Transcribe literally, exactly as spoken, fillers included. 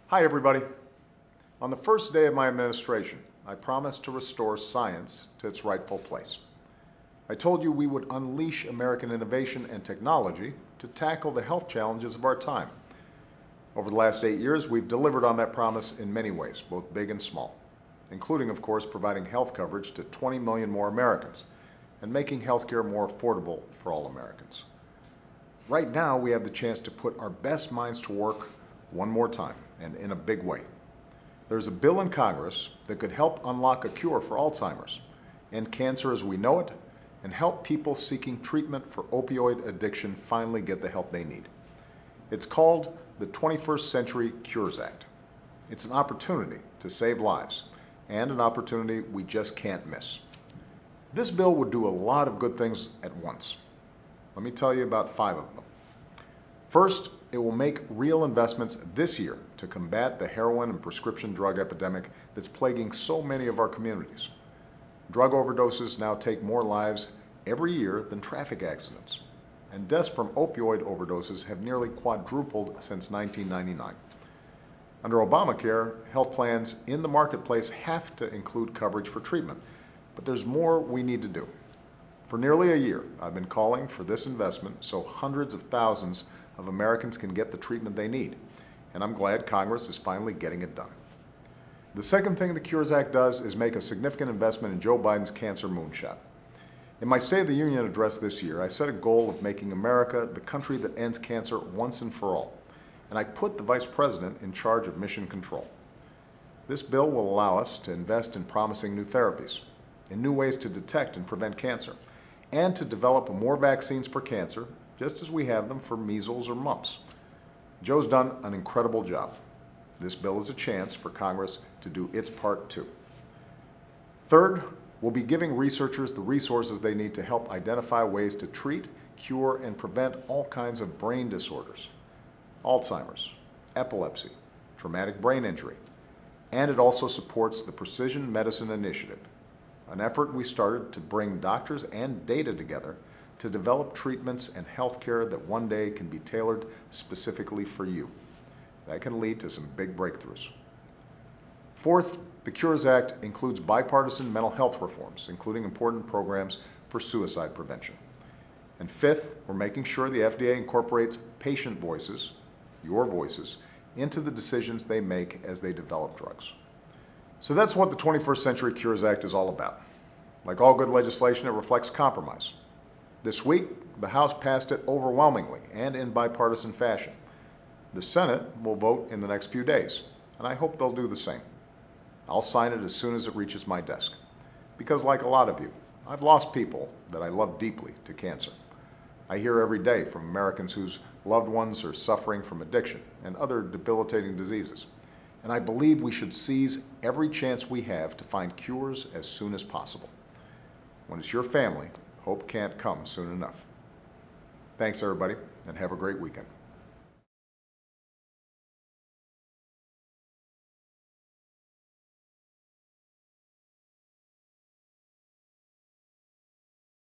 Hi, everybody. On the first day of my administration, I promised to restore science to its rightful place. I told you we would unleash American innovation and technology to tackle the health challenges of our time. Over the last eight years, we've delivered on that promise in many ways, both big and small, including, of course, providing health coverage to twenty million more Americans and making healthcare more affordable for all Americans. Right now, we have the chance to put our best minds to work one more time, and in a big way. There's a bill in Congress that could help unlock a cure for Alzheimer's, end cancer as we know it, and help people seeking treatment for opioid addiction finally get the help they need. It's called the twenty-first Century Cures Act. It's an opportunity to save lives, and an opportunity we just can't miss. This bill would do a lot of good things at once. Let me tell you about five of them. First, it will make real investments this year to combat the heroin and prescription drug epidemic that's plaguing so many of our communities. Drug overdoses now take more lives every year than traffic accidents, and deaths from opioid overdoses have nearly quadrupled since nineteen ninety-nine. Under Obamacare, health plans in the marketplace have to include coverage for treatment, but there's more we need to do. For nearly a year, I've been calling for this investment so hundreds of thousands of Americans can get the treatment they need, and I'm glad Congress is finally getting it done. The second thing the Cures Act does is make a significant investment in Joe Biden's cancer moonshot. In my State of the Union address this year, I set a goal of making America the country that ends cancer once and for all, and I put the Vice President in charge of mission control. This bill will allow us to invest in promising new therapies, in new ways to detect and prevent cancer, and to develop more vaccines for cancer, just as we have them for measles or mumps. Joe's done an incredible job. This bill is a chance for Congress to do its part too. Third, we'll be giving researchers the resources they need to help identify ways to treat, cure, and prevent all kinds of brain disorders, Alzheimer's, epilepsy, traumatic brain injury, and it also supports the Precision Medicine Initiative, an effort we started to bring doctors and data together to develop treatments and healthcare that one day can be tailored specifically for you. That can lead to some big breakthroughs. Fourth, the Cures Act includes bipartisan mental health reforms, including important programs for suicide prevention. And fifth, we're making sure the F D A incorporates patient voices, your voices, into the decisions they make as they develop drugs. So that's what the twenty-first Century Cures Act is all about. Like all good legislation, it reflects compromise. This week, the House passed it overwhelmingly and in bipartisan fashion. The Senate will vote in the next few days, and I hope they'll do the same. I'll sign it as soon as it reaches my desk, because like a lot of you, I've lost people that I love deeply to cancer. I hear every day from Americans whose loved ones are suffering from addiction and other debilitating diseases, and I believe we should seize every chance we have to find cures as soon as possible. When it's your family, hope can't come soon enough. Thanks, everybody, and have a great weekend.